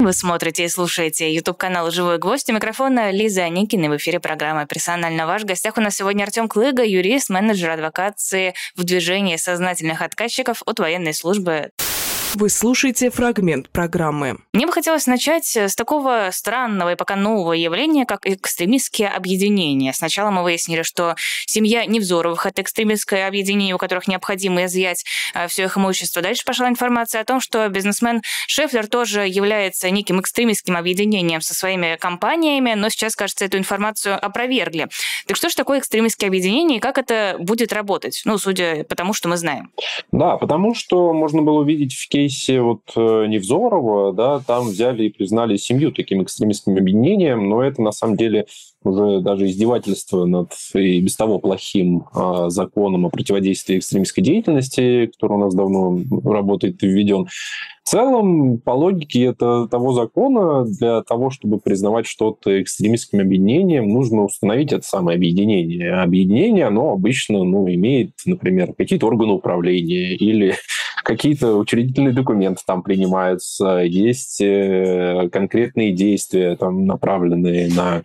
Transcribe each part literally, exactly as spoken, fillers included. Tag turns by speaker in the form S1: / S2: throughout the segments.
S1: Вы смотрите и слушаете YouTube-канал «Живой гвоздь». У микрофона Лиза Аникина. В эфире программа «Персонально ваш». В гостях у нас сегодня Артем Клыга, юрист, менеджер адвокации в движении сознательных отказчиков от военной службы.
S2: Вы слушаете фрагмент программы.
S1: Мне бы хотелось начать с такого странного и пока нового явления, как экстремистские объединения. Сначала мы выяснили, что семья Невзоровых – это экстремистское объединение, у которых необходимо изъять все их имущество. Дальше пошла информация о том, что бизнесмен Шефлер тоже является неким экстремистским объединением со своими компаниями, но сейчас, кажется, эту информацию опровергли. Так что же такое экстремистские объединения и как это будет работать? Ну, судя по тому, что мы знаем.
S3: Да, потому что можно было увидеть в кейсе вот Невзорова, да, там взяли и признали семью таким экстремистским объединением, но это на самом деле уже даже издевательство над и без того плохим а, законом о противодействии экстремистской деятельности, который у нас давно работает и введен. В целом, по логике это того закона, для того, чтобы признавать что-то экстремистским объединением, нужно установить это самое объединение. Объединение, оно обычно ну, имеет, например, какие-то органы управления или какие-то учредительные документы там принимаются, есть конкретные действия, там, направленные на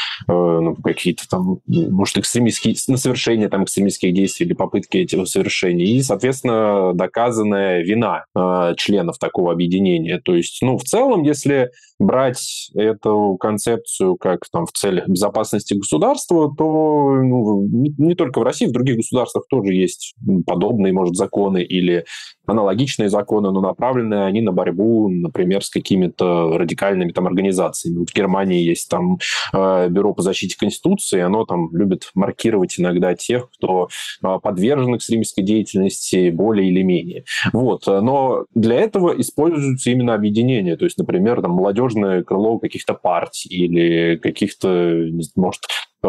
S3: ну, какие-то там, может, экстремистские, на совершение там экстремистских действий или попытки этого совершения. И, соответственно, доказанная вина э, членов такого объединения. То есть, ну, в целом, если брать эту концепцию как там в целях безопасности государства, то ну, не, не только в России, в других государствах тоже есть подобные, может, законы или аналогичные законы, но направленные они на борьбу, например, с какими-то радикальными там организациями. Вот в Германии есть там э, бюро по защите Конституции, оно там любит маркировать иногда тех, кто э, подвержен экстремистской деятельности более или менее. Вот. Но для этого используются именно объединения, то есть, например, там молодежное крыло каких-то партий или каких-то, может,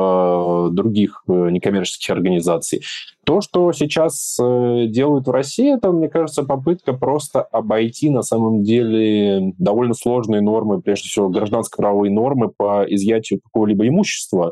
S3: других некоммерческих организаций. То, что сейчас делают в России, это, мне кажется, попытка просто обойти на самом деле довольно сложные нормы, прежде всего гражданско-правовые нормы по изъятию какого-либо имущества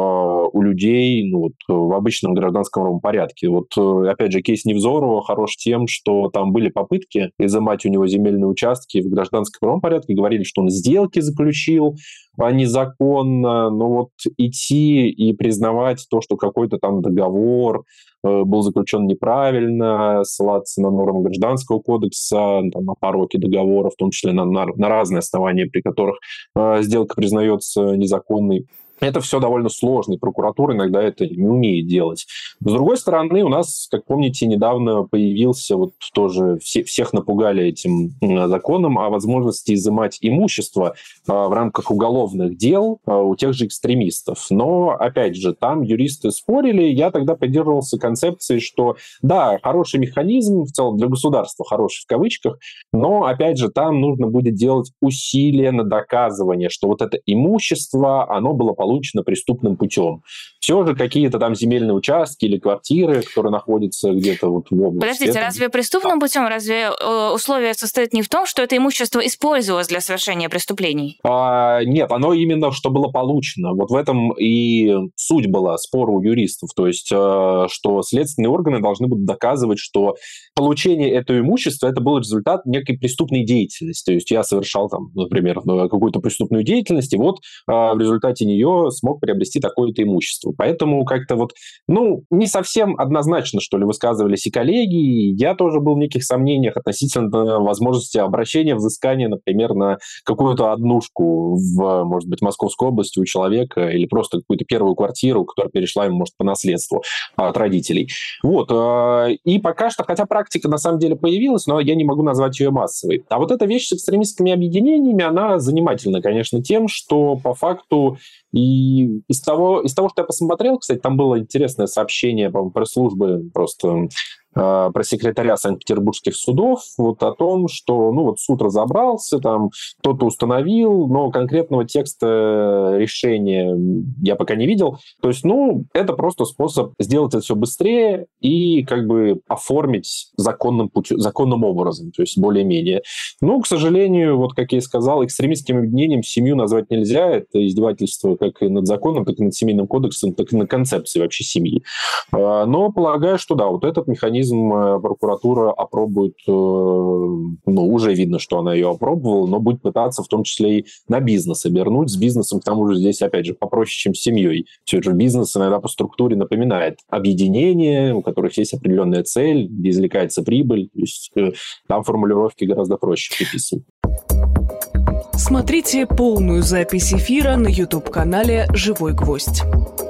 S3: у людей ну, вот, в обычном гражданском правовом порядке. Вот, опять же, кейс Невзорова хорош тем, что там были попытки изымать у него земельные участки в гражданском правовом порядке, говорили, что он сделки заключил, а незаконно, но вот идти и признавать то, что какой-то там договор э, был заключен неправильно, ссылаться на нормы Гражданского кодекса, там, на пороки договора, в том числе на, на, на разные основания, при которых э, сделка признается незаконной. Это все довольно сложно, и прокуратура иногда это не умеет делать. С другой стороны, у нас, как помните, недавно появился, вот тоже все, всех напугали этим законом о возможности изымать имущество а, в рамках уголовных дел а, у тех же экстремистов. Но, опять же, там юристы спорили, я тогда придерживался концепции, что да, хороший механизм, в целом для государства хороший в кавычках, но, опять же, там нужно будет делать усилия на доказывание, что вот это имущество, оно было получено преступным путем. Все же какие-то там земельные участки или квартиры, которые находятся где-то вот в области.
S1: Подождите,
S3: это...
S1: разве преступным путем, разве условие состоит не в том, что это имущество использовалось для совершения преступлений?
S3: А, нет, оно именно, что было получено. Вот в этом и суть была спора у юристов. То есть, что следственные органы должны будут доказывать, что получение этого имущества это был результат некой преступной деятельности. То есть я совершал, там, например, какую-то преступную деятельность, и вот в результате нее смог приобрести такое-то имущество. Поэтому как-то вот, ну, не совсем однозначно, что ли, высказывались и коллеги. Я тоже был в неких сомнениях относительно возможности обращения, взыскания, например, на какую-то однушку в, может быть, Московской области у человека или просто какую-то первую квартиру, которая перешла ему, может, по наследству от родителей. Вот. И пока что, хотя практика на самом деле появилась, но я не могу назвать ее массовой. А вот эта вещь с экстремистскими объединениями, она занимательна, конечно, тем, что по факту и из того, из того, что я посмотрел, кстати, там было интересное сообщение, по-моему, пресс-службы просто э, про секретаря Санкт-Петербургских судов, вот о том, что ну, вот суд разобрался, там кто-то установил, но конкретного текста решения я пока не видел. То есть, ну, это просто способ сделать это все быстрее и как бы оформить законным путем, законным образом, то есть более-менее. Ну, к сожалению, вот как я и сказал, экстремистским объединением семью назвать нельзя, это издевательство как и над законом, так и над семейным кодексом, так и над концепцией вообще семьи. Но полагаю, что да, вот этот механизм механизм прокуратура опробует, ну, уже видно, что она ее опробовала, но будет пытаться в том числе и на бизнес обернуть. С бизнесом, к тому же, здесь, опять же, попроще, чем с семьей. Все же бизнес иногда по структуре напоминает объединение, у которых есть определенная цель, где извлекается прибыль. То есть там формулировки гораздо проще приписаны.
S2: Смотрите полную запись эфира на YouTube-канале «Живой гвоздь».